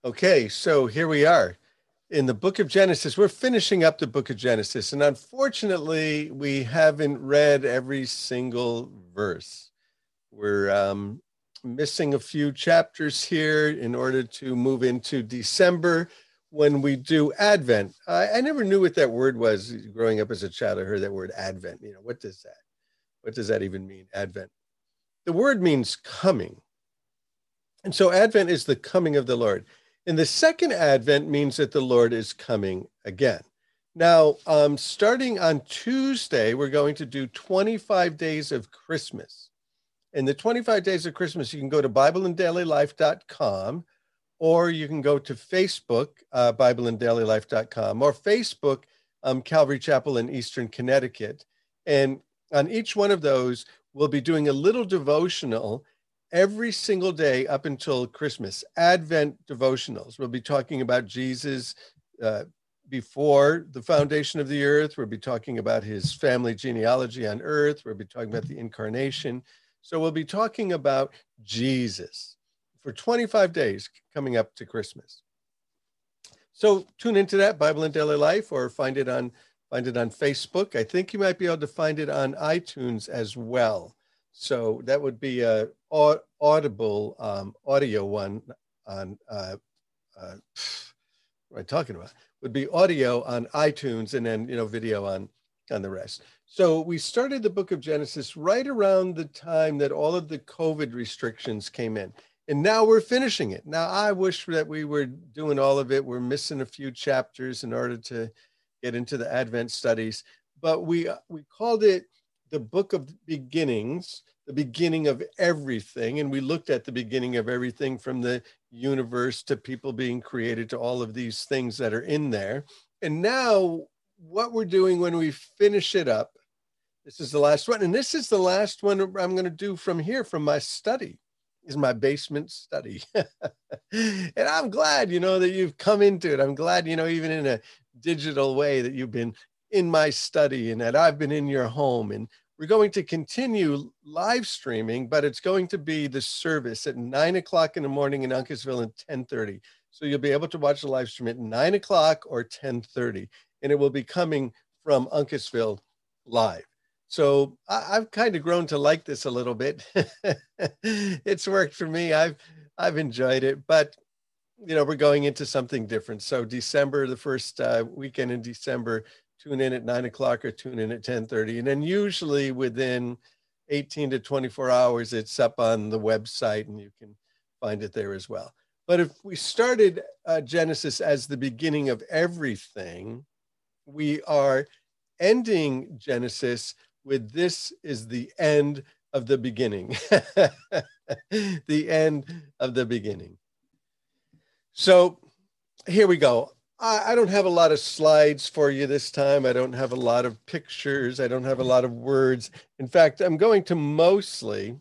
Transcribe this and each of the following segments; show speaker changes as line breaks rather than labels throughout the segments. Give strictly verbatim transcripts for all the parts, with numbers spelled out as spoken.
Okay, so here we are in the book of Genesis. We're finishing up the book of Genesis, and unfortunately, we haven't read every single verse. We're um, missing a few chapters here in order to move into December when we do Advent. I, I never knew what that word was growing up as a child. I heard that word Advent. You know, what does that? What does that even mean, Advent? The word means coming. And so Advent is the coming of the Lord. And the second Advent means that the Lord is coming again. Now, um, starting on Tuesday, we're going to do twenty-five days of Christmas. In the twenty-five days of Christmas, you can go to bible in daily life dot com, or you can go to Facebook, uh, bible in daily life dot com, or Facebook, um, Calvary Chapel in Eastern Connecticut. And on each one of those, we'll be doing a little devotional every single day up until Christmas. Advent devotionals. We'll be talking about Jesus uh, before the foundation of the earth. We'll be talking about his family genealogy on earth. We'll be talking about the incarnation. So we'll be talking about Jesus for twenty-five days coming up to Christmas. So tune into that, Bible in Daily Life, or find it on find it on Facebook. I think you might be able to find it on iTunes as well. So that would be a audible um, audio one on uh, uh, what am I talking about? Would be audio on iTunes, and then you know video on on the rest. So we started the book of Genesis right around the time that all of the COVID restrictions came in. And now we're finishing it. Now, I wish that we were doing all of it. We're missing a few chapters in order to get into the Advent studies. But we we called it the book of beginnings, the beginning of everything. And we looked at the beginning of everything from the universe to people being created to all of these things that are in there. And now what we're doing when we finish it up, this is the last one. And this is the last one I'm going to do from here, from my study, is my basement study. And I'm glad, you know, that you've come into it. I'm glad, you know, even in a digital way, that you've been in my study and that I've been in your home. And we're going to continue live streaming, but it's going to be the service at nine o'clock in the morning in Uncasville and ten thirty. So you'll be able to watch the live stream at nine o'clock or ten thirty, and it will be coming from Uncasville live. So I, I've kind of grown to like this a little bit. It's worked for me. I've I've enjoyed it, but you know, we're going into something different. So December, the first uh, weekend in December, tune in at nine o'clock or tune in at ten thirty. And then usually within eighteen to twenty-four hours, it's up on the website and you can find it there as well. But if we started uh, Genesis as the beginning of everything, we are ending Genesis with this is the end of the beginning. The end of the beginning. So here we go. I don't have a lot of slides for you this time. I don't have a lot of pictures. I don't have a lot of words. In fact, I'm going to mostly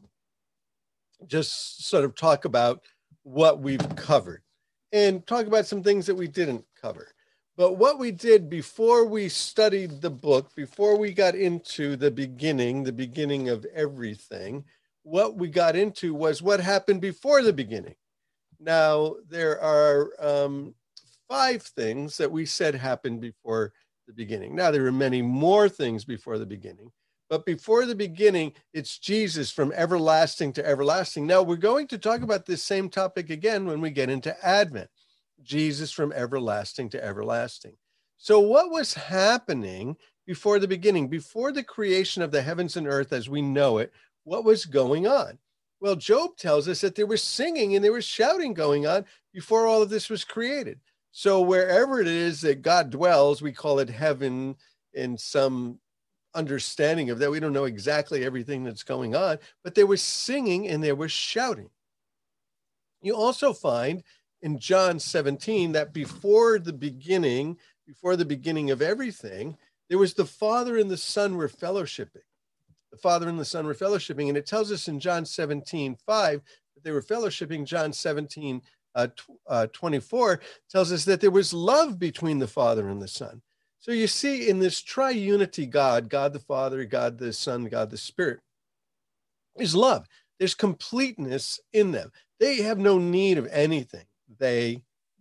just sort of talk about what we've covered and talk about some things that we didn't cover. But what we did before we studied the book, before we got into the beginning, the beginning of everything, what we got into was what happened before the beginning. Now, there are um, five things that we said happened before the beginning. Now, there are many more things before the beginning, but before the beginning, it's Jesus from everlasting to everlasting. Now, we're going to talk about this same topic again when we get into Advent. Jesus from everlasting to everlasting. So what was happening before the beginning, before the creation of the heavens and earth as we know it? What was going on? Well, Job tells us that there was singing and there was shouting going on before all of this was created. So wherever it is that God dwells, we call it heaven in some understanding of that. We don't know exactly everything that's going on, but there was singing and there was shouting. You also find in John seventeen that before the beginning, before the beginning of everything, there was the Father and the Son were fellowshipping. The Father and the Son were fellowshipping. And it tells us in John seventeen five that they were fellowshipping. John seventeen uh, uh, twenty-four tells us that there was love between the Father and the Son. So you see in this triunity God, God the Father, God the Son, God the Spirit, is love. There's completeness in them. They have no need of anything. They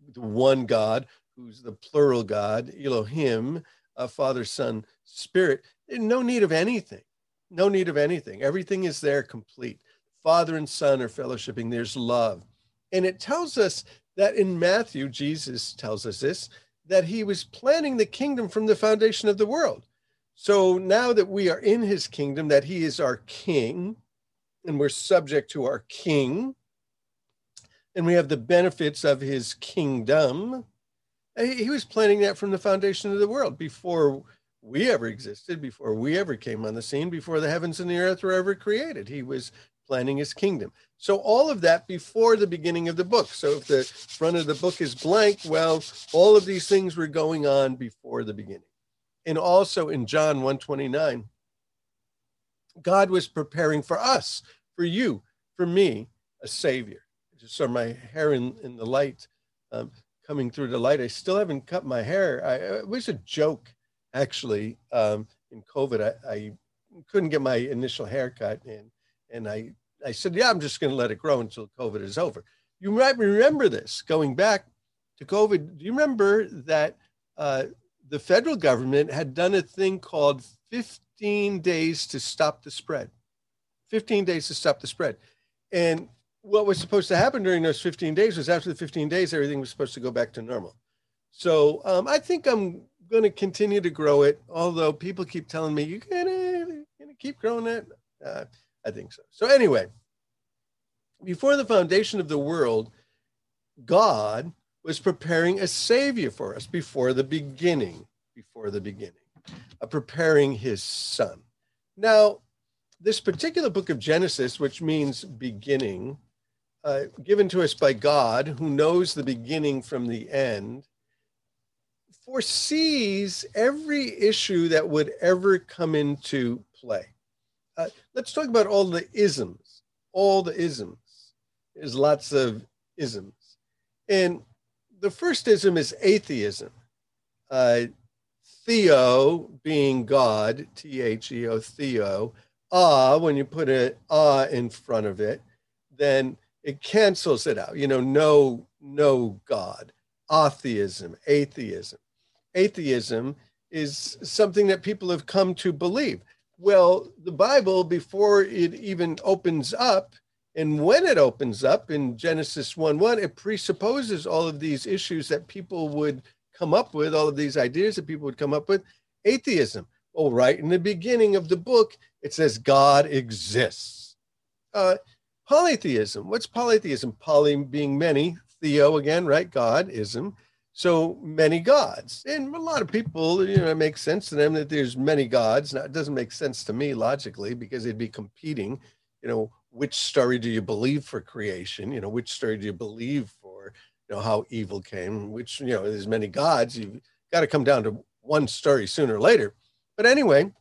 the one God, who's the plural God, Elohim, uh, Father, Son, Spirit. No need of anything. No need of anything. Everything is there complete. Father and Son are fellowshipping. There's love. And it tells us that in Matthew, Jesus tells us this, that he was planning the kingdom from the foundation of the world. So now that we are in his kingdom, that he is our king, and we're subject to our king, and we have the benefits of his kingdom, he was planning that from the foundation of the world before we ever existed, before we ever came on the scene, before the heavens and the earth were ever created. He was planning his kingdom. So all of that before the beginning of the book. So if the front of the book is blank, well, all of these things were going on before the beginning. And also in John one twenty-nine, God was preparing for us, for you, for me, a savior. I just saw my hair in, in the light, um, coming through the light. I still haven't cut my hair. I, it was a joke, actually. Um, in COVID, I, I couldn't get my initial haircut, and and I, I said, yeah, I'm just going to let it grow until COVID is over. You might remember this, going back to COVID. Do you remember that uh, the federal government had done a thing called fifteen days to stop the spread? fifteen days to stop the spread. And what was supposed to happen during those fifteen days was after the fifteen days, everything was supposed to go back to normal. So um, I think I'm going to continue to grow it, although people keep telling me, you're going to keep growing it. Uh, I think so. So anyway, before the foundation of the world, God was preparing a savior for us before the beginning, before the beginning, uh, preparing his son. Now, this particular book of Genesis, which means beginning, uh, given to us by God, who knows the beginning from the end, foresees every issue that would ever come into play. Uh, let's talk about all the isms, all the isms. There's lots of isms. And the first ism is atheism. Uh, Theo being God, T H E O, Theo. Ah, when you put an ah in front of it, then it cancels it out. You know, no, no God. Atheism, atheism. Atheism is something that people have come to believe. Well, the Bible, before it even opens up, and when it opens up in Genesis one one, it presupposes all of these issues that people would come up with, all of these ideas that people would come up with. Atheism. Well, right in the beginning of the book, it says God exists. Uh, polytheism. What's polytheism? Poly being many, theo again, right? God-ism. So many gods. And a lot of people, you know, it makes sense to them that there's many gods. Now, it doesn't make sense to me logically because they'd be competing. You know, which story do you believe for creation? You know, which story do you believe for, you know, how evil came? Which, you know, there's many gods. You've got to come down to one story sooner or later. But anyway,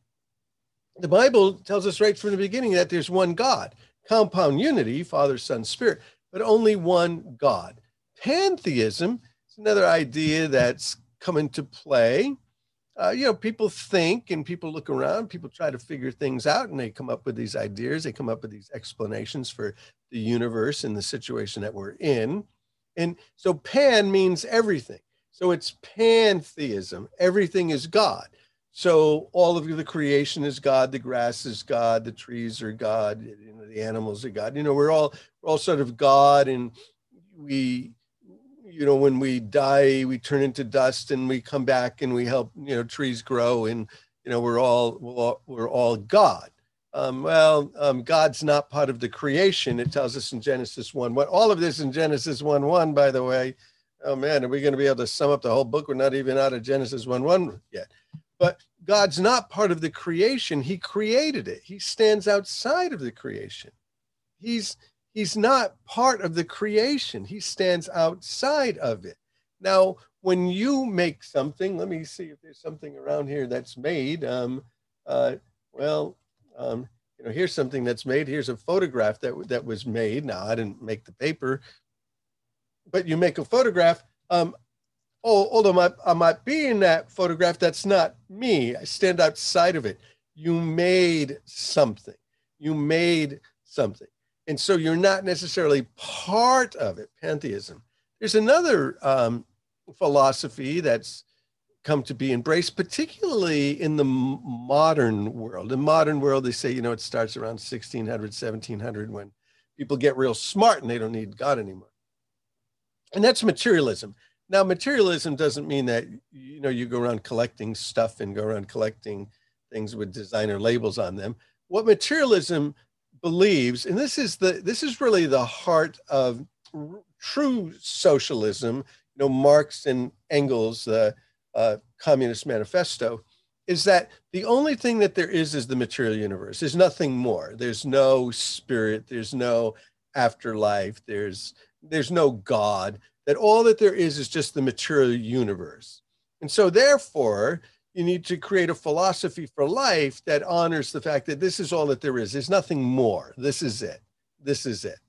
the Bible tells us right from the beginning that there's one God, compound unity, Father, Son, Spirit, but only one God. Pantheism is another idea that's come into play. Uh, you know, people think and people look around, people try to figure things out, and they come up with these ideas. They come up with these explanations for the universe and the situation that we're in. And so pan means everything. So it's pantheism. Everything is God. So all of the creation is God, the grass is God, the trees are God, you know, the animals are God. You know, we're all we're all sort of God, and we, you know, when we die, we turn into dust, and we come back, and we help, you know, trees grow, and you know, we're all we're all, we're all God. Um, well, um, God's not part of the creation. It tells us in Genesis one one. All of this in Genesis one one, by the way. Oh man, are we going to be able to sum up the whole book? We're not even out of Genesis one one yet. But God's not part of the creation. He created it. He stands outside of the creation. He's he's not part of the creation. He stands outside of it. Now, when you make something, let me see if there's something around here that's made. Um, uh, well, um, you know, here's something that's made. Here's a photograph that that was made. Now, I didn't make the paper, but you make a photograph. Um, Oh, although I, I might be in that photograph, that's not me. I stand outside of it. You made something. You made something. And so you're not necessarily part of it, pantheism. There's another um, philosophy that's come to be embraced, particularly in the modern world. In modern world, they say, you know, it starts around sixteen hundred, seventeen hundred, when people get real smart and they don't need God anymore. And that's materialism. Now, materialism doesn't mean that, you know, you go around collecting stuff and go around collecting things with designer labels on them. What materialism believes, and this is the this is really the heart of r- true socialism, you know, Marx and Engels, the uh, Communist Manifesto, is that the only thing that there is is the material universe. There's nothing more. There's no spirit. There's no afterlife. There's there's no God. That all that there is is just the material universe. And so therefore, you need to create a philosophy for life that honors the fact that this is all that there is. There's nothing more. This is it. This is it.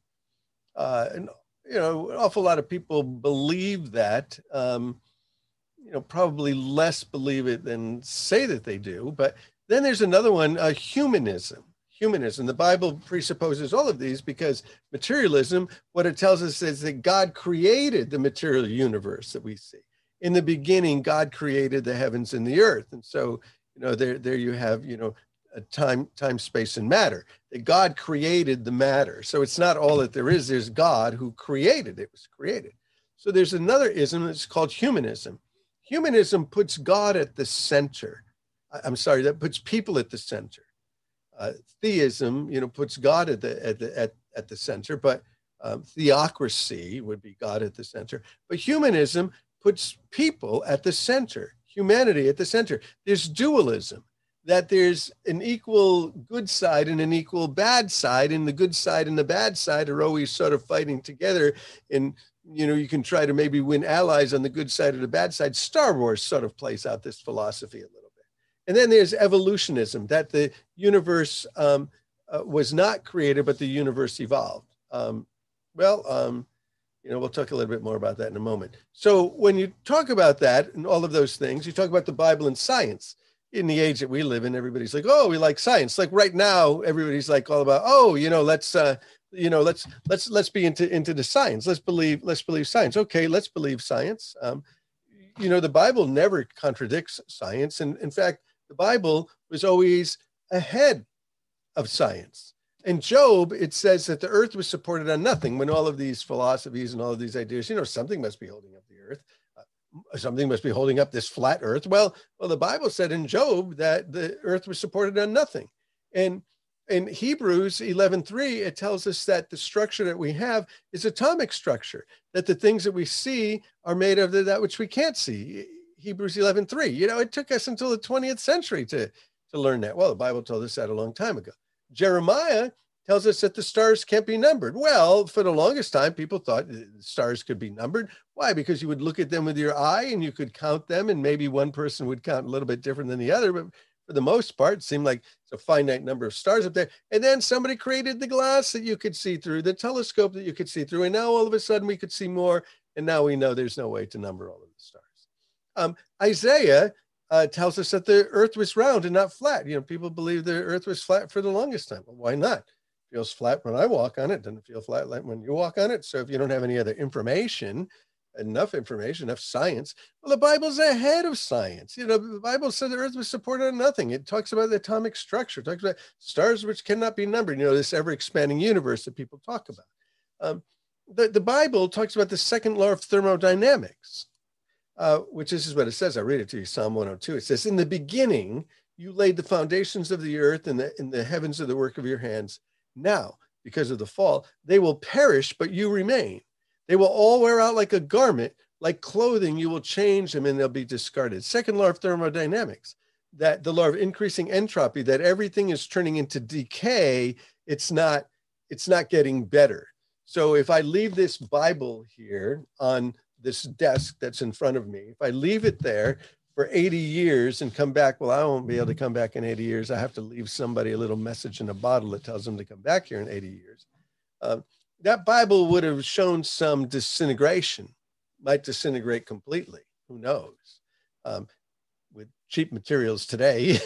Uh, and, you know, an awful lot of people believe that, um, you know, probably less believe it than say that they do. But then there's another one, uh, humanism. Humanism. The Bible presupposes all of these because materialism, what it tells us is that God created the material universe that we see. In the beginning, God created the heavens and the earth. And so, you know, there, there you have, you know, a time, time, space, and matter. That God created the matter. So it's not all that there is. There's God who created it. It was created. So there's another ism that's called humanism. Humanism puts God at the center. I'm sorry, that puts people at the center. Uh, theism, you know, puts God at the at the at, at the center, but um, theocracy would be God at the center. But humanism puts people at the center, humanity at the center. There's dualism, that there's an equal good side and an equal bad side, and the good side and the bad side are always sort of fighting together. And you know, you can try to maybe win allies on the good side or the bad side. Star Wars sort of plays out this philosophy a little. And then there's evolutionism, that the universe um, uh, was not created, but the universe evolved. Um, well, um, you know, we'll talk a little bit more about that in a moment. So when you talk about that and all of those things, you talk about the Bible and science. In the age that we live in, everybody's like, oh, we like science. Like right now, everybody's like all about, oh, you know, let's, uh, you know, let's let's let's be into into the science. Let's believe let's believe science. Okay, let's believe science. Um, you know, the Bible never contradicts science, and in fact, the Bible was always ahead of science. In Job, it says that the earth was supported on nothing. When all of these philosophies and all of these ideas, you know, something must be holding up the earth. Uh, something must be holding up this flat earth. Well, well, the Bible said in Job that the earth was supported on nothing. And in Hebrews eleven three, it tells us that the structure that we have is atomic structure, that the things that we see are made of that which we can't see. Hebrews eleven three. You know, it took us until the twentieth century to, to learn that. Well, the Bible told us that a long time ago. Jeremiah tells us that the stars can't be numbered. Well, for the longest time, people thought the stars could be numbered. Why? Because you would look at them with your eye and you could count them, and maybe one person would count a little bit different than the other. But for the most part, it seemed like it's a finite number of stars up there. And then somebody created the glass that you could see through, the telescope that you could see through. And now all of a sudden we could see more. And now we know there's no way to number all of the stars. Um, Isaiah uh, tells us that the earth was round and not flat. You know, people believe the earth was flat for the longest time. Well, why not? It feels flat when I walk on it. Doesn't feel flat when you walk on it. So if you don't have any other information, enough information, enough science, well, the Bible's ahead of science. You know, the Bible said the earth was supported on nothing. It talks about the atomic structure. It talks about stars which cannot be numbered. You know, this ever-expanding universe that people talk about. Um, the, the Bible talks about the second law of thermodynamics. Uh, which is what it says. I'll read it to you, Psalm one oh two. It says, in the beginning, you laid the foundations of the earth, and the, and the heavens are the work of your hands. Now, because of the fall, they will perish, but you remain. They will all wear out like a garment, like clothing, you will change them and they'll be discarded. Second law of thermodynamics, that the law of increasing entropy, that everything is turning into decay. It's not, it's not getting better. So if I leave this Bible here on this desk that's in front of me, if I leave it there for eighty years and come back, well, I won't be able to come back in eighty years. I have to leave somebody a little message in a bottle that tells them to come back here in eighty years. Um, that Bible would have shown some disintegration, might disintegrate completely. Who knows? Um, with cheap materials today,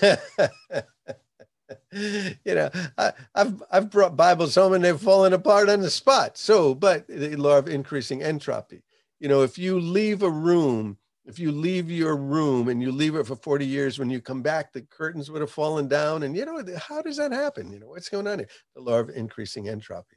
you know, I, I've I've brought Bibles home and they've fallen apart on the spot. So, but the law of increasing entropy. You know, if you leave a room, if you leave your room and you leave it for forty years, when you come back, the curtains would have fallen down. And, you know, how does that happen? You know, what's going on here? The law of increasing entropy.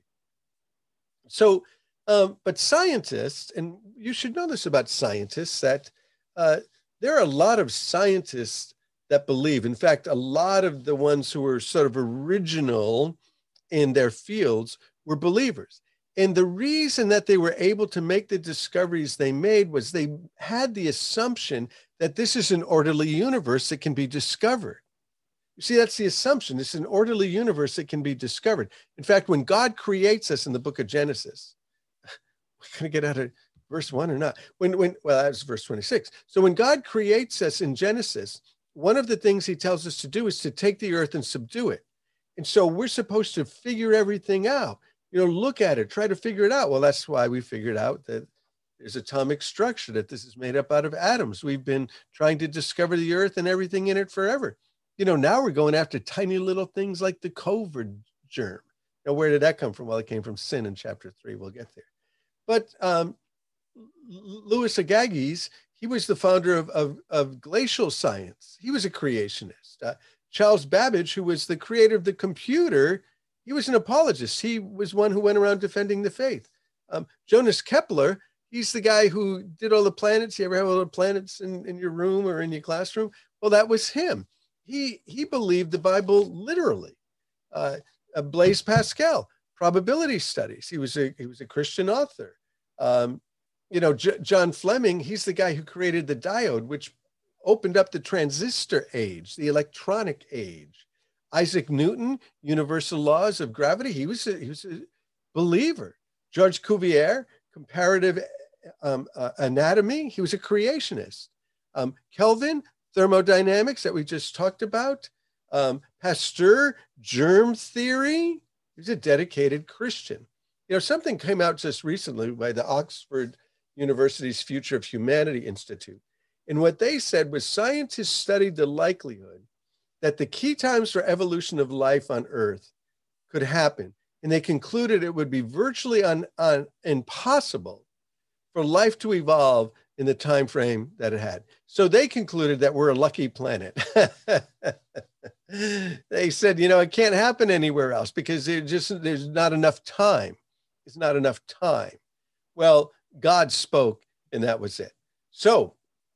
So, um, but scientists, and you should know this about scientists, that uh, there are a lot of scientists that believe, in fact, a lot of the ones who were sort of original in their fields were believers. And the reason that they were able to make the discoveries they made was they had the assumption that this is an orderly universe that can be discovered. You see, that's the assumption. It's an orderly universe that can be discovered. In fact, when God creates us in the book of Genesis, we're going to get out of verse one or not? When, when, well, that's verse twenty-six. So when God creates us in Genesis, one of the things he tells us to do is to take the earth and subdue it. And so we're supposed to figure everything out. You know, look at it, try to figure it out. Well, that's why we figured out that there's atomic structure, that this is made up out of atoms. We've been trying to discover the earth and everything in it forever. You know, now we're going after tiny little things like the COVID germ. Now, where did that come from? Well, it came from sin in chapter three. We'll get there. But um, Louis Agassiz, he was the founder of, of, of glacial science. He was a creationist. Uh, Charles Babbage, who was the creator of the computer, he was an apologist. He was one who went around defending the faith. Um, Jonas Kepler, he's the guy who did all the planets. You ever have all the planets in, in your room or in your classroom? Well, that was him. He, he believed the Bible literally. Uh, uh, Blaise Pascal, probability studies. He was a, he was a Christian author. Um, you know, J- John Fleming, he's the guy who created the diode, which opened up the transistor age, the electronic age. Isaac Newton, universal laws of gravity. He was a, he was a believer. George Cuvier, comparative um, uh, anatomy. He was a creationist. Um, Kelvin, thermodynamics that we just talked about. Um, Pasteur, germ theory. He was a dedicated Christian. You know, something came out just recently by the Oxford University's Future of Humanity Institute. And what they said was scientists studied the likelihood that the key times for evolution of life on Earth could happen. And they concluded it would be virtually un, un, impossible for life to evolve in the time frame that it had. So they concluded that we're a lucky planet. They said, you know, it can't happen anywhere else because there just there's not enough time. It's not enough time. Well, God spoke, and that was it. So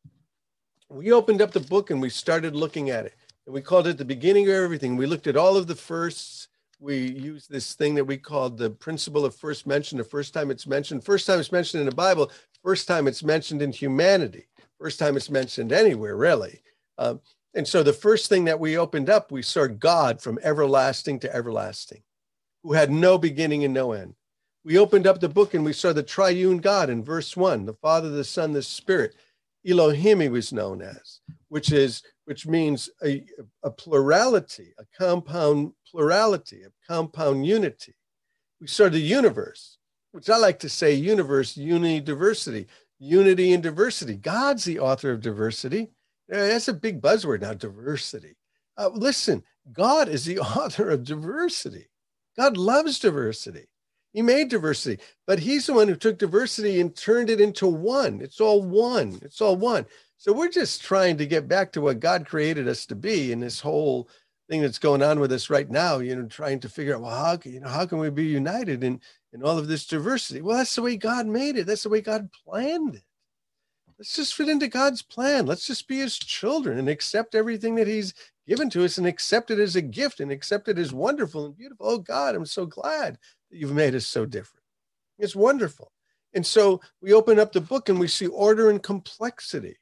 we opened up the book and we started looking at it. And we called it the beginning of everything. We looked at all of the firsts. We used this thing that we called the principle of first mention. The first time it's mentioned, first time it's mentioned in the Bible, first time it's mentioned in humanity, first time it's mentioned anywhere, really. Um, and so the first thing that we opened up, we saw God from everlasting to everlasting, who had no beginning and no end. We opened up the book and we saw the triune God in verse one, the Father, the Son, the Spirit. Elohim he was known as, which is which means a, a plurality, a compound plurality, a compound unity. We saw the universe, which I like to say universe, unity, diversity, unity and diversity. God's the author of diversity. That's a big buzzword now, diversity. Uh, listen, God is the author of diversity. God loves diversity. He made diversity, but he's the one who took diversity and turned it into one. It's all one. It's all one. So we're just trying to get back to what God created us to be in this whole thing that's going on with us right now, you know, trying to figure out, well, how can, you know, how can we be united in, in all of this diversity? Well, that's the way God made it. That's the way God planned it. Let's just fit into God's plan. Let's just be his children and accept everything that he's given to us and accept it as a gift and accept it as wonderful and beautiful. Oh, God, I'm so glad that you've made us so different. It's wonderful. And so we open up the book and we see order and complexity.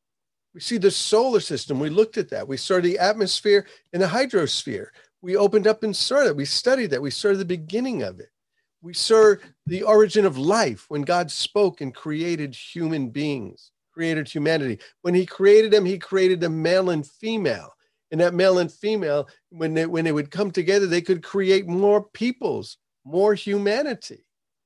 We see the solar system. We looked at that. We saw the atmosphere and the hydrosphere. We opened up and saw that. We studied that. We saw the beginning of it. We saw the origin of life when God spoke and created human beings, created humanity. When he created them, he created them male and female. And that male and female, when they, when they would come together, they could create more peoples, more humanity,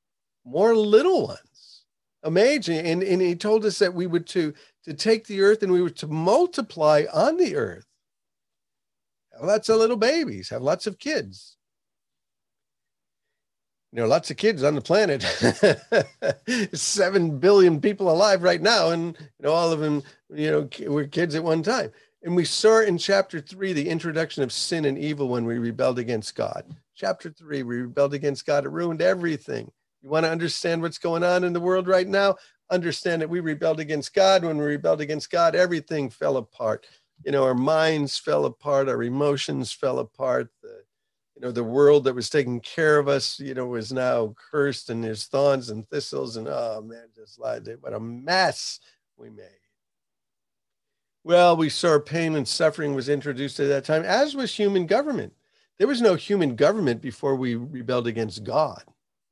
more little ones. Amazing. And, and he told us that we would to, to take the earth and we were to multiply on the earth. Have lots of little babies, have lots of kids. You know, lots of kids on the planet, seven billion people alive right now. And, you know, all of them, you know, were kids at one time. And we saw in chapter three, the introduction of sin and evil when we rebelled against God. Chapter three, we rebelled against God. It ruined everything. You want to understand what's going on in the world right now? Understand that we rebelled against God. When we rebelled against God, everything fell apart. You know, our minds fell apart. Our emotions fell apart. The, you know, the world that was taking care of us, you know, was now cursed, and there's thorns and thistles, and oh man, just like what a mess we made. Well, we saw pain and suffering was introduced at that time, as was human government. There was no human government before we rebelled against God.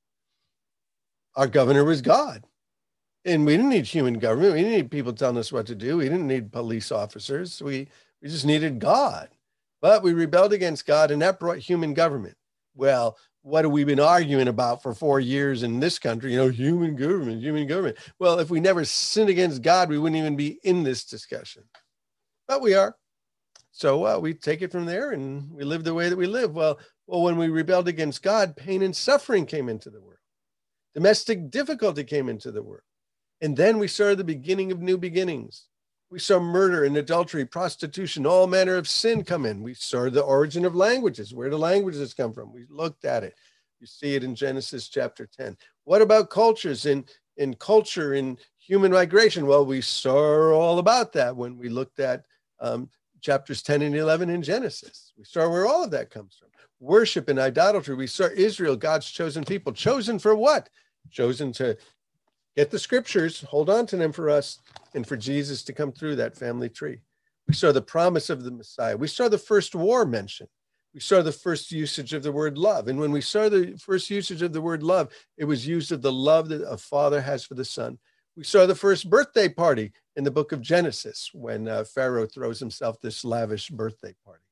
Our governor was God. And we didn't need human government. We didn't need people telling us what to do. We didn't need police officers. We, we just needed God. But we rebelled against God, and that brought human government. Well, what have we been arguing about for four years in this country? You know, human government, human government. Well, if we never sinned against God, we wouldn't even be in this discussion. But we are. So uh, we take it from there, and we live the way that we live. Well, well, when we rebelled against God, pain and suffering came into the world. Domestic difficulty came into the world. And then we saw the beginning of new beginnings. We saw murder and adultery, prostitution, all manner of sin come in. We saw the origin of languages, where the languages come from. We looked at it. You see it in Genesis chapter ten. What about cultures in, in culture, in human migration? Well, we saw all about that when we looked at um, chapters ten and eleven in Genesis. We saw where all of that comes from. Worship and idolatry. We saw Israel, God's chosen people. Chosen for what? Chosen to get the scriptures, hold on to them for us, and for Jesus to come through that family tree. We saw the promise of the Messiah. We saw the first war mentioned. We saw the first usage of the word love. And when we saw the first usage of the word love, it was used of the love that a father has for the son. We saw the first birthday party in the book of Genesis, when uh, Pharaoh throws himself this lavish birthday party.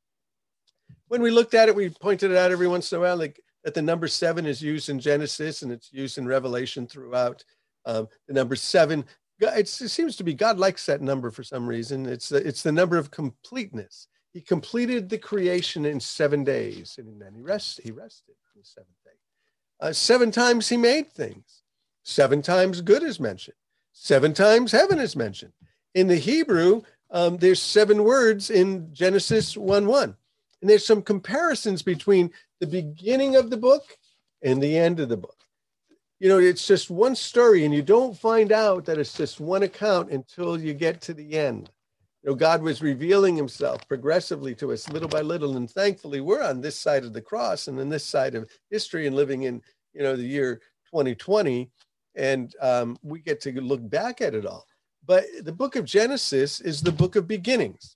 When we looked at it, we pointed it out every once in a while, like that the number seven is used in Genesis, and it's used in Revelation throughout. Um, the number seven, it's, it seems to be God likes that number for some reason. It's, it's the number of completeness. He completed the creation in seven days, and then he rested. He rested on the seventh day. Uh, seven times he made things. Seven times good is mentioned. Seven times heaven is mentioned. In the Hebrew, um, there's seven words in Genesis one one. And there's some comparisons between the beginning of the book and the end of the book. You know, it's just one story, and you don't find out that it's just one account until you get to the end. You know, God was revealing himself progressively to us little by little, and thankfully we're on this side of the cross and on this side of history and living in, you know, the year twenty twenty, and um, we get to look back at it all. But the book of Genesis is the book of beginnings.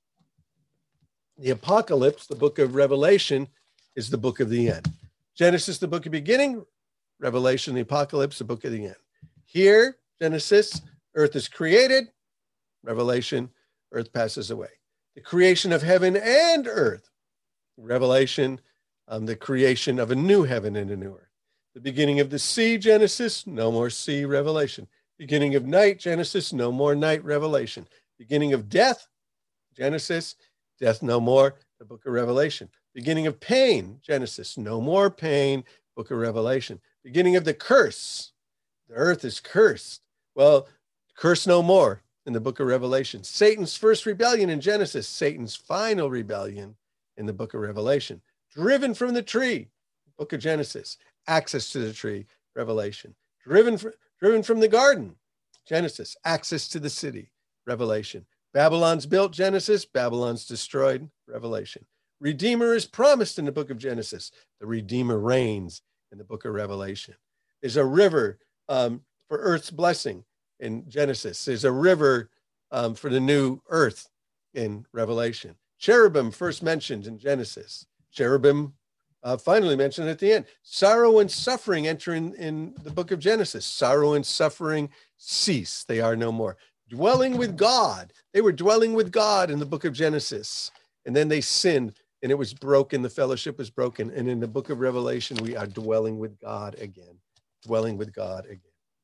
The Apocalypse, the book of Revelation, is the book of the end. Genesis, the book of beginning. Revelation, the Apocalypse, the book of the end. Here, Genesis, earth is created. Revelation, earth passes away. The creation of heaven and earth. Revelation, um, the creation of a new heaven and a new earth. The beginning of the sea, Genesis, no more sea, Revelation. Beginning of night, Genesis, no more night, Revelation. Beginning of death, Genesis, death no more, the book of Revelation. Beginning of pain, Genesis, no more pain, book of Revelation. Beginning of the curse, the earth is cursed. Well, curse no more in the book of Revelation. Satan's first rebellion in Genesis, Satan's final rebellion in the book of Revelation. Driven from the tree, book of Genesis. Access to the tree, Revelation. Driven, fr- driven from the garden, Genesis. Access to the city, Revelation. Babylon's built, Genesis. Babylon's destroyed, Revelation. Redeemer is promised in the book of Genesis. The Redeemer reigns in the book of Revelation. There's a river um, for earth's blessing in Genesis. There's a river um, for the new earth in Revelation. Cherubim first mentioned in Genesis. Cherubim uh, finally mentioned at the end. Sorrow and suffering enter in, in the book of Genesis. Sorrow and suffering cease. They are no more. Dwelling with God. They were dwelling with God in the book of Genesis. And then they sinned, and it was broken. The fellowship was broken. And in the book of Revelation, we are dwelling with God again. Dwelling with God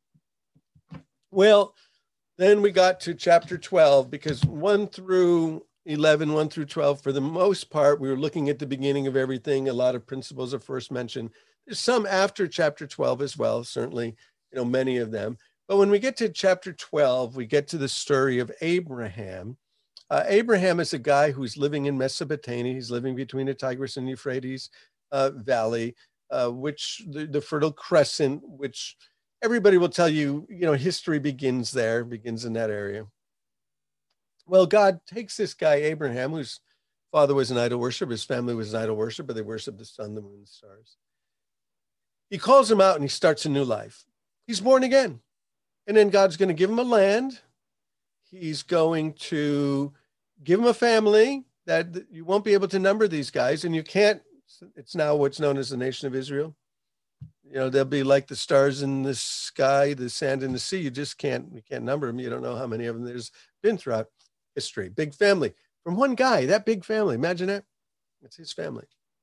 again. Well, then we got to chapter twelve, because one through eleven, one through twelve. For the most part, we were looking at the beginning of everything. A lot of principles are first mentioned. There's some after chapter twelve as well, certainly, you know, many of them. But when we get to chapter twelve, we get to the story of Abraham. Uh, Abraham is a guy who's living in Mesopotamia. He's living between the Tigris and Euphrates uh, Valley, uh, which the, the Fertile Crescent, which everybody will tell you, you know, history begins there, begins in that area. Well, God takes this guy, Abraham, whose father was an idol worshiper, his family was an idol worshiper, they worshiped the sun, the moon, the stars. He calls him out and he starts a new life. He's born again. And then God's going to give him a land. He's going to give him a family that you won't be able to number these guys. And you can't, it's now what's known as the nation of Israel. You know, they'll be like the stars in the sky, the sand in the sea. You just can't, you can't number them. You don't know how many of them there's been throughout history. Big family from one guy, that big family. Imagine that. It's his family.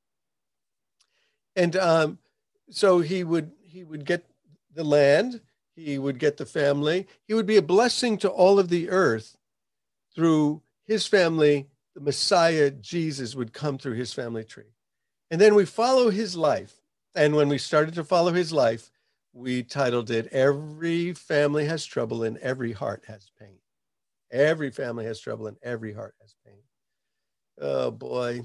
And um, so he would, he would get the land. He would get the family. He would be a blessing to all of the earth through his family. The Messiah, Jesus, would come through his family tree. And then we follow his life. And when we started to follow his life, we titled it, Every Family Has Trouble and Every Heart Has Pain. Every family has trouble and every heart has pain. Oh, boy.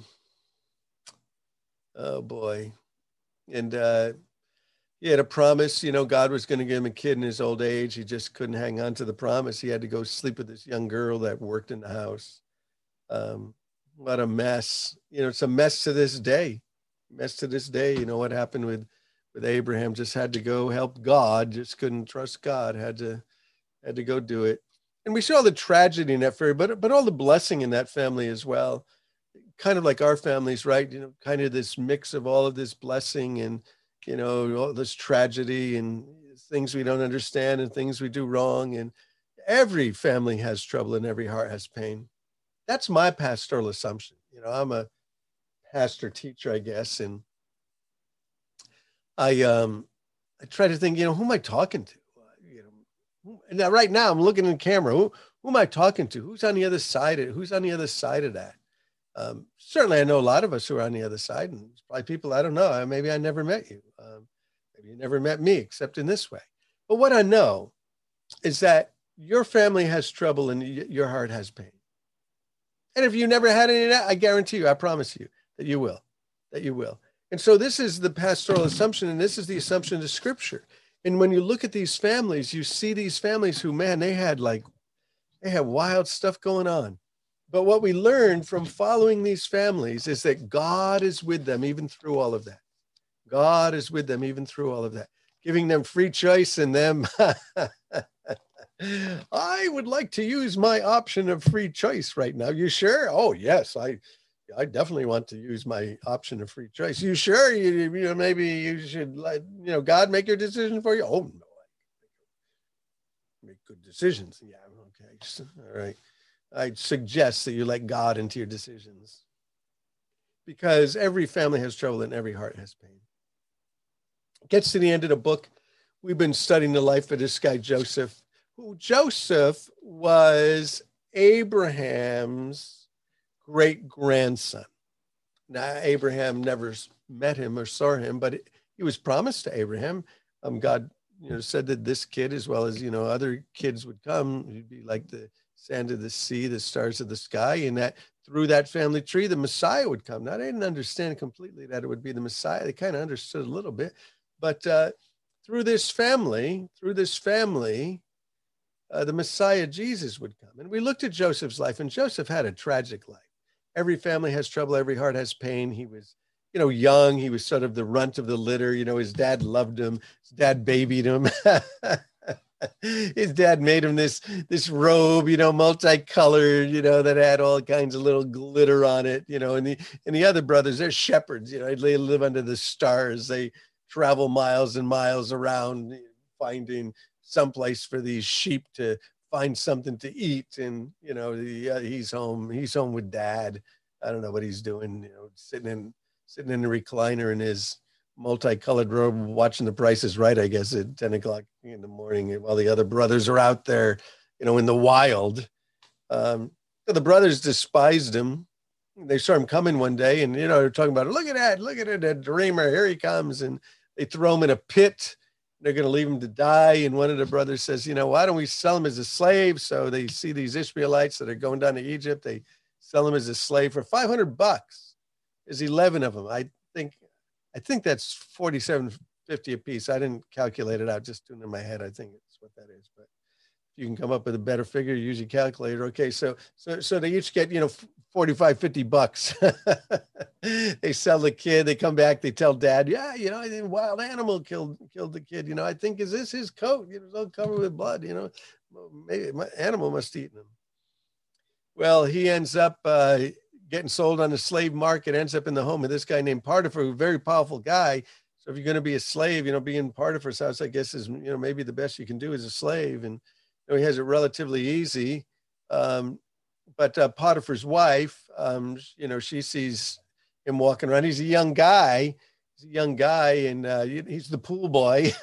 Oh, boy. And uh, he had a promise, you know, God was going to give him a kid in his old age. He just couldn't hang on to the promise. He had to go sleep with this young girl that worked in the house. Um, what a mess. You know, it's a mess to this day. Mess to this day. You know, what happened with, with Abraham, just had to go help God, just couldn't trust God, had to, had to go do it. And we saw the tragedy in that family, but, but all the blessing in that family as well. Kind of like our families, right? You know, kind of this mix of all of this blessing and, you know, all this tragedy and things we don't understand and things we do wrong. And every family has trouble and every heart has pain. That's my pastoral assumption. You know, I'm a pastor teacher, I guess. And I, um, I try to think, you know, who am I talking to? You know, now, right now I'm looking in the camera. Who, who am I talking to? Who's on the other side of, who's on the other side of that? Um, certainly, I know a lot of us who are on the other side, and it's probably people I don't know. Maybe I never met you. Um, maybe you never met me, except in this way. But what I know is that your family has trouble and y- your heart has pain. And if you never had any of that, I guarantee you, I promise you that you will, that you will. And so this is the pastoral assumption, and this is the assumption of Scripture. And when you look at these families, you see these families who, man, they had like, they had wild stuff going on. But what we learned from following these families is that God is with them even through all of that. God is with them even through all of that, giving them free choice and them. I would like to use my option of free choice right now. You sure? Oh, yes, I I definitely want to use my option of free choice. You sure? You, you know, maybe you should let, you know, God make your decision for you. Oh, no, I make good decisions. Yeah, okay. All right. I suggest that you let God into your decisions, because every family has trouble and every heart has pain. It gets to the end of the book. We've been studying the life of this guy, Joseph, who Joseph was Abraham's great grandson. Now, Abraham never met him or saw him, but it, he was promised to Abraham. Um, God, you know, said that this kid, as well as, you know, other kids would come. He'd be like the sand of the sea, the stars of the sky, and that through that family tree, the Messiah would come. Now, they didn't understand completely that it would be the Messiah. They kind of understood a little bit, but uh, through this family, through this family, uh, the Messiah, Jesus, would come. And we looked at Joseph's life, and Joseph had a tragic life. Every family has trouble. Every heart has pain. He was, you know, young. He was sort of the runt of the litter. You know, his dad loved him. His dad babied him. His dad made him this this robe, you know, multicolored, you know, that had all kinds of little glitter on it, you know. And the and the other brothers, they're shepherds, you know. They live under the stars. They travel miles and miles around, finding someplace for these sheep to find something to eat. And you know, the, uh, he's home. He's home with dad. I don't know what he's doing, you know, sitting in sitting in a recliner in his multicolored robe, watching The Price is Right, I guess, at ten o'clock in the morning, while the other brothers are out there, you know, in the wild. Um, So the brothers despised him. They saw him coming one day, and, you know, they're talking about, look at that, look at it, that dreamer, here he comes. And they throw him in a pit. They're going to leave him to die. And one of the brothers says, you know, why don't we sell him as a slave? So they see these Ishmaelites that are going down to Egypt. They sell him as a slave for five hundred bucks. There's eleven of them. I think, I think that's forty-seven fifty a piece. I didn't calculate it out, just doing it in my head. I think it's what that is, but if you can come up with a better figure, use your calculator. Okay. So, so, so they each get, you know, forty-five, fifty bucks. They sell the kid. They come back. They tell dad, yeah, you know, a wild animal killed, killed the kid. You know, I think, is this his coat? It was all covered with blood, you know, maybe my animal must eat him. Well, he ends up uh, getting sold on the slave market, ends up in the home of this guy named Potiphar, a very powerful guy. So if you're going to be a slave, you know, being in Potiphar's house, I guess is, you know, maybe the best you can do as a slave. And you know, he has it relatively easy. Um, but uh, Potiphar's wife, um, you know, she sees him walking around. He's a young guy. He's a young guy, and uh, he's the pool boy.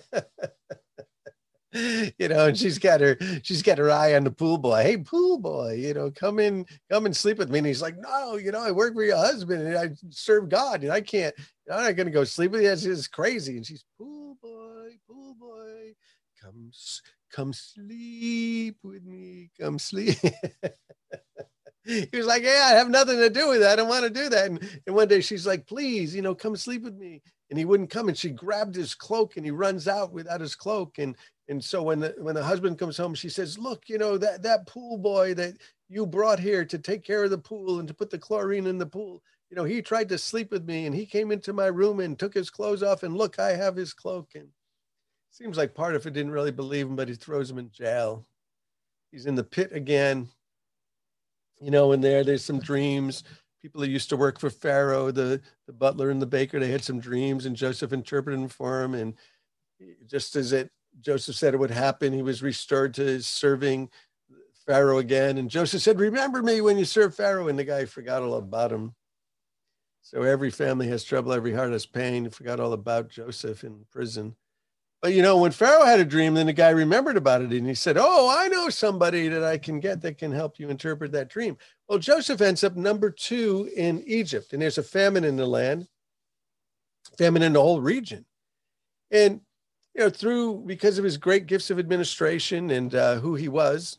You know, and she's got her, she's got her eye on the pool boy. Hey, pool boy, you know, come in, come and sleep with me. And he's like, no, you know, I work for your husband and I serve God, and I can't, I'm not going to go sleep with you. It's just crazy. And she's, pool boy, pool boy, come, come sleep with me, come sleep. He was like, yeah, I have nothing to do with that. I don't want to do that. And, and one day she's like, please, you know, come sleep with me. And he wouldn't come. And she grabbed his cloak and he runs out without his cloak. And, and so when the, when the husband comes home, she says, look, you know, that, that pool boy that you brought here to take care of the pool and to put the chlorine in the pool, you know, he tried to sleep with me, and he came into my room and took his clothes off, and look, I have his cloak. And it seems like Potiphar didn't really believe him, but he throws him in jail. He's in the pit again. You know, in there, there's some dreams. People who used to work for Pharaoh, the, the butler and the baker, they had some dreams, and Joseph interpreted them for him. And just as it, Joseph said it would happen, he was restored to serving Pharaoh again. And Joseph said, remember me when you serve Pharaoh. And the guy forgot all about him. So every family has trouble, every heart has pain. He forgot all about Joseph in prison. But, you know, when Pharaoh had a dream, then the guy remembered about it, and he said, oh, I know somebody that I can get that can help you interpret that dream. Well, Joseph ends up number two in Egypt, and there's a famine in the land, famine in the whole region. And, you know, through, because of his great gifts of administration and uh, who he was,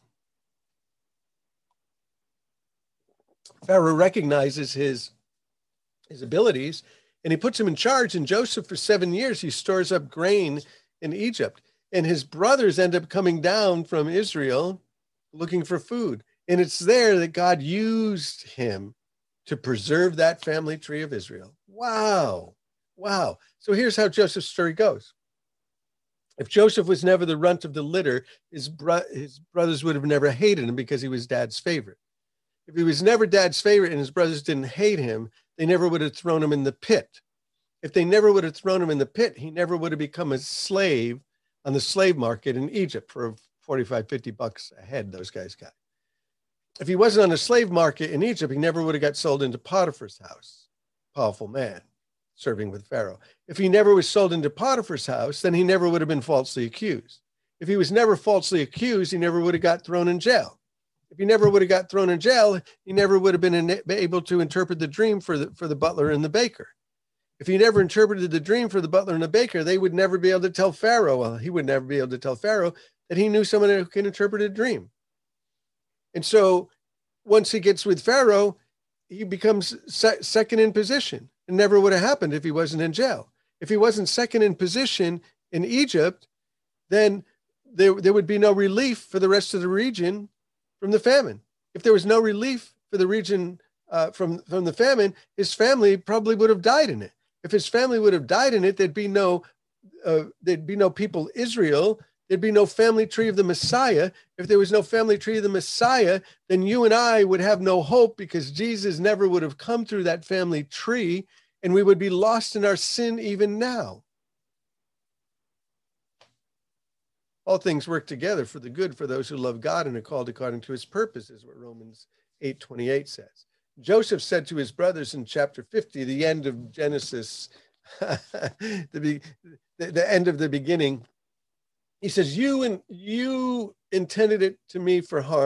Pharaoh recognizes his, his abilities, and he puts him in charge. And Joseph, for seven years, he stores up grain in Egypt, and his brothers end up coming down from Israel looking for food. And it's there that God used him to preserve that family tree of Israel. Wow. Wow. So here's how Joseph's story goes. If Joseph was never the runt of the litter, his, bro- his brothers would have never hated him because he was dad's favorite. If he was never dad's favorite and his brothers didn't hate him, they never would have thrown him in the pit. If they never would have thrown him in the pit, he never would have become a slave on the slave market in Egypt for forty-five, fifty bucks a head those guys got. If he wasn't on the slave market in Egypt, he never would have got sold into Potiphar's house, powerful man serving with Pharaoh. If he never was sold into Potiphar's house, then he never would have been falsely accused. If he was never falsely accused, he never would have got thrown in jail. If he never would have got thrown in jail, he never would have been able to interpret the dream for the, for the butler and the baker. If he never interpreted the dream for the butler and the baker, they would never be able to tell Pharaoh, well, he would never be able to tell Pharaoh that he knew someone who can interpret a dream. And so once he gets with Pharaoh, he becomes se- second in position. It never would have happened if he wasn't in jail. If he wasn't second in position in Egypt, then there, there would be no relief for the rest of the region from the famine. If there was no relief for the region uh, from, from the famine, his family probably would have died in it. If his family would have died in it, there'd be no, uh, there'd be no people Israel. There'd be no family tree of the Messiah. If there was no family tree of the Messiah, then you and I would have no hope, because Jesus never would have come through that family tree, and we would be lost in our sin even now. All things work together for the good for those who love God and are called according to his purpose, is what Romans eight twenty-eight says. Joseph said to his brothers in chapter fifty, the end of Genesis, the, be, the, the end of the beginning, he says, you and you intended it to me for harm,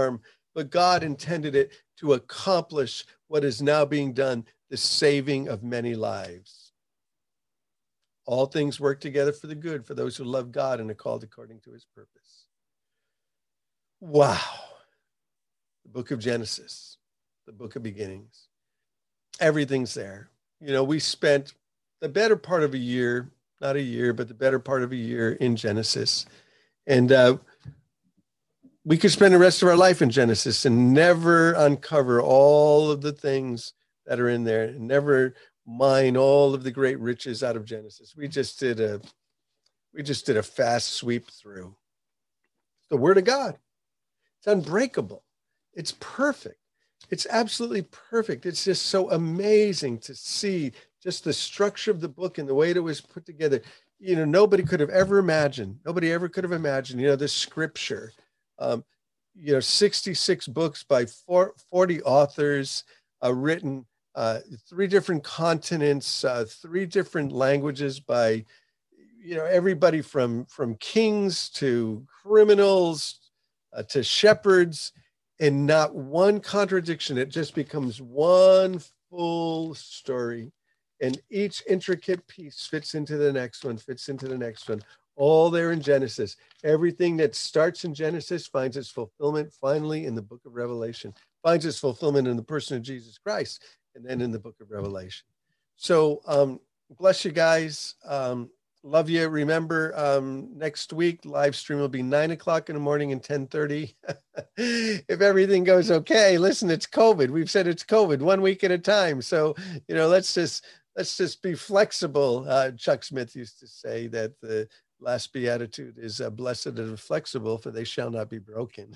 but God intended it to accomplish what is now being done, the saving of many lives. All things work together for the good for those who love God and are called according to his purpose. Wow. The book of Genesis, the book of beginnings. Everything's there. You know, we spent the better part of a year, not a year, but the better part of a year in Genesis. And uh, we could spend the rest of our life in Genesis and never uncover all of the things that are in there, and never mine all of the great riches out of Genesis. We just did a, we just did a fast sweep through the Word of God. It's unbreakable. It's perfect. It's absolutely perfect. It's just so amazing to see just the structure of the book and the way it was put together. You know, nobody could have ever imagined, nobody ever could have imagined, you know, this scripture, um, you know, sixty-six books by four, forty authors, uh, written uh, three different continents, uh, three different languages by, you know, everybody from, from kings to criminals uh, to shepherds, and not one contradiction. It just becomes one full story, and each intricate piece fits into the next one, fits into the next one, all there in Genesis. Everything that starts in Genesis finds its fulfillment finally in the book of Revelation, finds its fulfillment in the person of Jesus Christ, and then in the book of Revelation. So um, bless you guys. Um, love you. Remember, um, next week, live stream will be nine o'clock in the morning and ten thirty. If everything goes okay. Listen, it's COVID. We've said it's COVID, one week at a time. So, you know, let's just, let's just be flexible. Uh, Chuck Smith used to say that the last beatitude is uh, blessed and flexible, for they shall not be broken.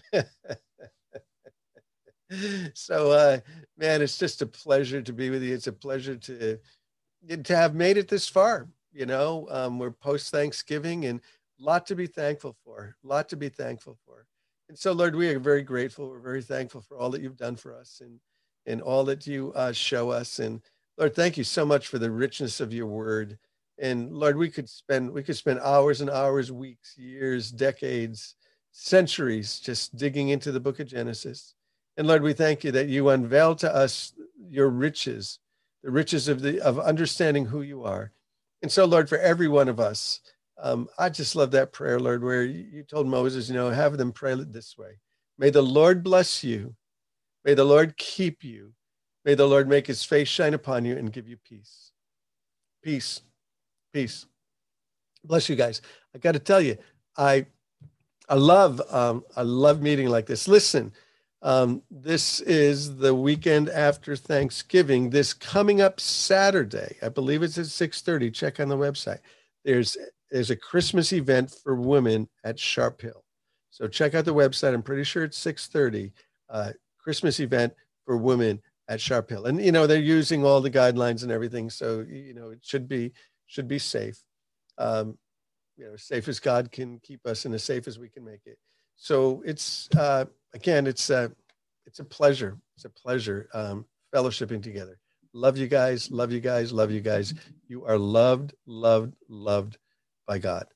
So, uh, man, it's just a pleasure to be with you. It's a pleasure to, to have made it this far. You know, um, we're post Thanksgiving, and a lot to be thankful for, a lot to be thankful for. And so, Lord, we are very grateful. We're very thankful for all that you've done for us, and, and all that you uh, show us. And Lord, thank you so much for the richness of your word. And Lord, we could spend, we could spend hours and hours, weeks, years, decades, centuries, just digging into the book of Genesis. And Lord, we thank you that you unveil to us your riches, the riches of the, of understanding who you are. And so, Lord, for every one of us, um, I just love that prayer, Lord, where you told Moses, you know, have them pray this way. May the Lord bless you. May the Lord keep you. May the Lord make his face shine upon you and give you peace. Peace. Peace. Bless you guys. I got to tell you, I, I love, um, I love meeting like this. Listen, um, this is the weekend after Thanksgiving. This coming up Saturday, I believe it's at six thirty. Check on the website. There's, there's a Christmas event for women at Sharp Hill. So check out the website. I'm pretty sure it's six thirty. Uh, Christmas event for women at Sharp Hill. And, you know, they're using all the guidelines and everything. So, you know, it should be, should be safe. Um, you know, as safe as God can keep us, and as safe as we can make it. So it's, uh, again, it's, uh, it's a pleasure. It's a pleasure um, fellowshipping together. Love you guys. Love you guys. Love you guys. You are loved, loved, loved by God.